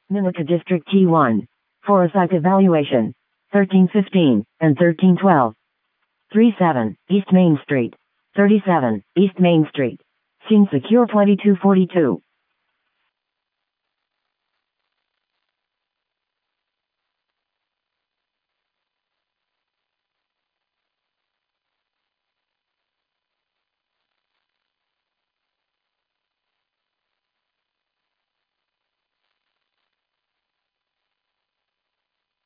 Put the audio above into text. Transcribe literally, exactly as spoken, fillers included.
Mimica District T one. Forsyth Evaluation. thirteen fifteen and thirteen twelve. thirty-seven, East Main Street. thirty-seven, East Main Street. Scene Secure twenty-two forty-two.